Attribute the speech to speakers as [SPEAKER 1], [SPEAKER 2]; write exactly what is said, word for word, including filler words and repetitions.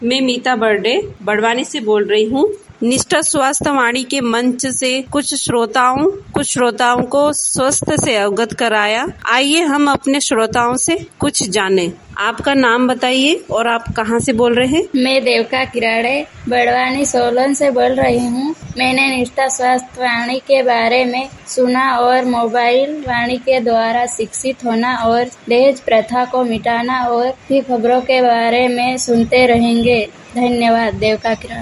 [SPEAKER 1] मैं मीता बर्डे बड़वानी से बोल रही हूँ। निष्ठा स्वास्थ्य वाणी के मंच से कुछ श्रोताओं कुछ श्रोताओं को स्वास्थ्य से अवगत कराया। आइए हम अपने श्रोताओं से कुछ जानें। आपका नाम बताइए और आप कहाँ से बोल रहे हैं?
[SPEAKER 2] मैं देवका किराड़े बड़वानी सोलन से बोल रही हूँ। मैंने निष्ठा स्वास्थ्य वाणी के बारे में सुना और मोबाइल वाणी के द्वारा शिक्षित होना और दहेज प्रथा को मिटाना और भी खबरों के बारे में सुनते रहेंगे। धन्यवाद। देवका किराड़े।